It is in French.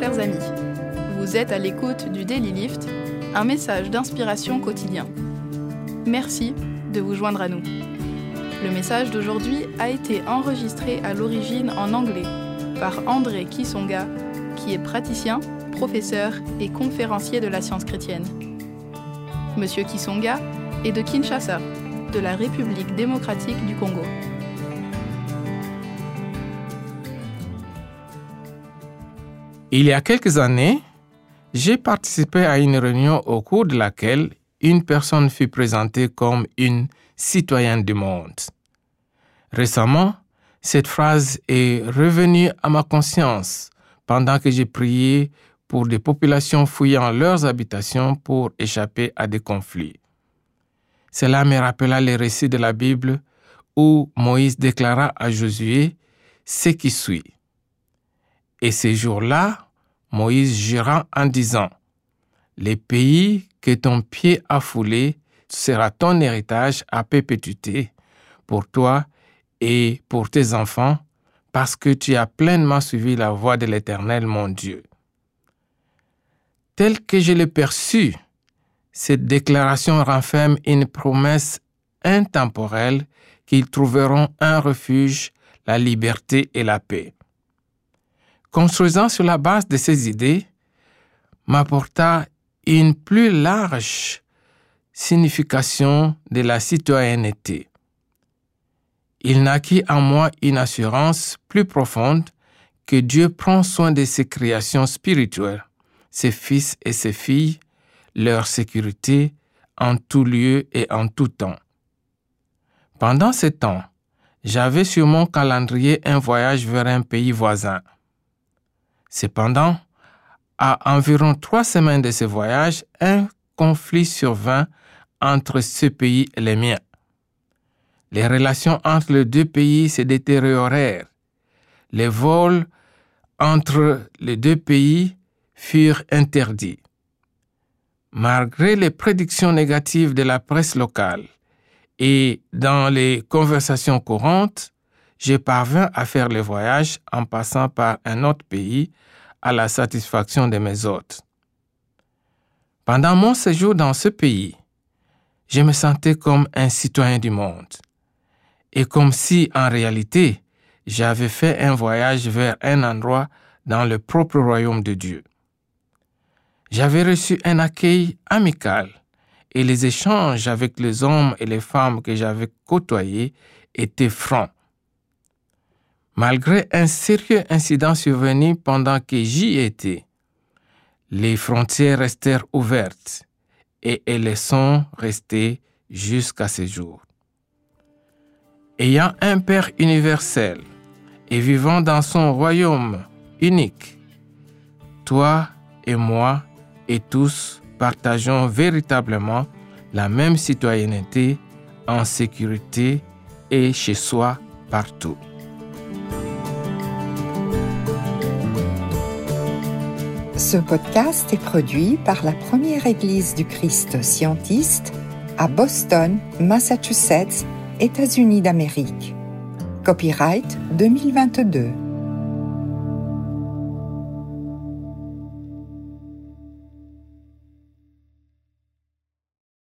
chers amis. Vous êtes à l'écoute du Daily Lift, un message d'inspiration quotidien. Merci de vous joindre à nous. Le message d'aujourd'hui a été enregistré à l'origine en anglais par André Kisonga, qui est praticien, professeur et conférencier de la science chrétienne. Monsieur Kisonga est de Kinshasa, de la République démocratique du Congo. Il y a quelques années, j'ai participé à une réunion au cours de laquelle une personne fut présentée comme une citoyenne du monde. Récemment, cette phrase est revenue à ma conscience pendant que j'ai prié pour des populations fouillant leurs habitations pour échapper à des conflits. Cela me rappela les récits de la Bible où Moïse déclara à Josué ce qui suit. Et ces jours-là, Moïse jura en disant : « Les pays que ton pied a foulés sera ton héritage à perpétuité pour toi et pour tes enfants, parce que tu as pleinement suivi la voie de l'Éternel, mon Dieu. » Tel que je l'ai perçu, cette déclaration renferme une promesse intemporelle qu'ils trouveront un refuge, la liberté et la paix. Construisant sur la base de ces idées, m'apporta une plus large signification de la citoyenneté. Il naquit en moi une assurance plus profonde que Dieu prend soin de ses créations spirituelles, ses fils et ses filles, leur sécurité en tout lieu et en tout temps. Pendant ce temps, j'avais sur mon calendrier un voyage vers un pays voisin. Cependant, à environ 3 semaines de ce voyage, un conflit survint entre ce pays et le mien. Les relations entre les deux pays se détériorèrent. Les vols entre les deux pays furent interdits. Malgré les prédictions négatives de la presse locale et dans les conversations courantes, je parvins à faire le voyage en passant par un autre pays à la satisfaction de mes hôtes. Pendant mon séjour dans ce pays, je me sentais comme un citoyen du monde et comme si, en réalité, j'avais fait un voyage vers un endroit dans le propre royaume de Dieu. J'avais reçu un accueil amical et les échanges avec les hommes et les femmes que j'avais côtoyés étaient francs. Malgré un sérieux incident survenu pendant que j'y étais, les frontières restèrent ouvertes et elles le sont restées jusqu'à ce jour. Ayant un Père universel et vivant dans son royaume unique, toi et moi et tous partageons véritablement la même citoyenneté en sécurité et chez soi partout. Ce podcast est produit par la Première Église du Christ Scientiste à Boston, Massachusetts, États-Unis d'Amérique. Copyright 2022.